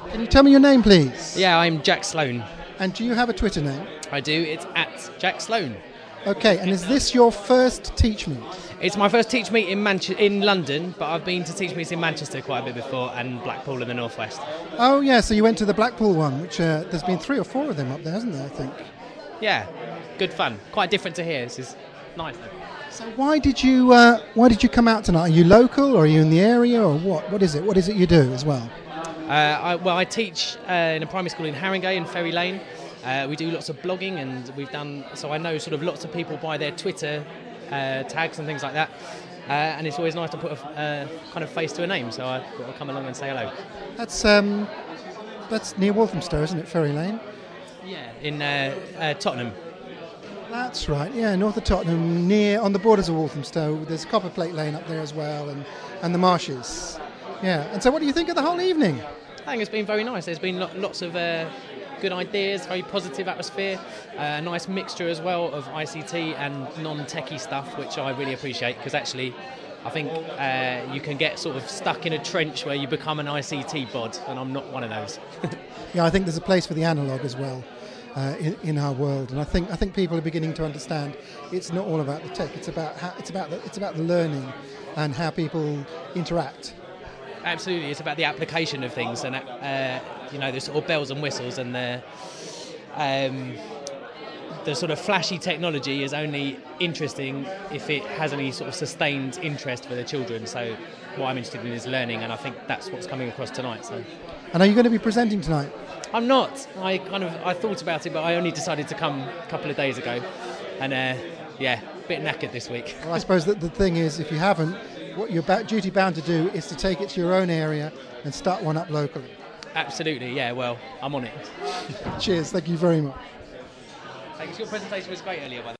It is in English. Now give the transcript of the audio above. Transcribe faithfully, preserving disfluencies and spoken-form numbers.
Can you tell me your name, please? Yeah, I'm Jack Sloan. And do you have a Twitter name? I do. It's at Jack Sloan. Okay, and is this your first Teach Meet? It's my first Teach Meet in Manche- in London, but I've been to Teach Meets in Manchester quite a bit before, and Blackpool in the northwest. Oh, yeah, so you went to the Blackpool one, which uh, there's been three or four of them up there, hasn't there, I think? Yeah, good fun. Quite different to here. This is nice, though. So why did you uh, why did you come out tonight? Are you local, or are you in the area, or what? What is it? What is it you do as well? Uh, I, well, I teach uh, in a primary school in Haringey in Ferry Lane. Uh, we do lots of blogging, and we've done so. I know sort of lots of people by their Twitter uh, tags and things like that. Uh, and it's always nice to put a uh, kind of face to a name. So I thought I'd come along and say hello. That's um, that's near Walthamstow, isn't it? Ferry Lane. Yeah, in uh, uh, Tottenham. That's right, yeah, north of Tottenham, near on the borders of Walthamstow. There's Copperplate Lane up there as well, and, and the marshes. Yeah, and so what do you think of the whole evening? I think it's been very nice. There's been lo- lots of uh, good ideas, very positive atmosphere, uh, a nice mixture as well of I C T and non-techie stuff, which I really appreciate, because actually I think uh, you can get sort of stuck in a trench where you become an I C T bod, and I'm not one of those. Yeah, I think there's a place for the analogue as well. Uh, in, in our world, and I think I think people are beginning to understand it's not all about the tech. It's about how, it's about the, it's about the learning and how people interact. Absolutely, it's about the application of things, and uh, you know, the sort of bells and whistles, and the um, the sort of flashy technology is only interesting if it has any sort of sustained interest for the children. So what I'm interested in is learning, and I think that's what's coming across tonight. So. And are you going to be presenting tonight? I'm not. I kind of I thought about it, but I only decided to come a couple of days ago, and uh, yeah, a bit knackered this week. Well, I suppose that the thing is, if you haven't, what you're ba- duty bound to do is to take it to your own area and start one up locally. Absolutely, yeah. Well, I'm on it. Cheers. Thank you very much. Thanks. Your presentation was great earlier, by the way.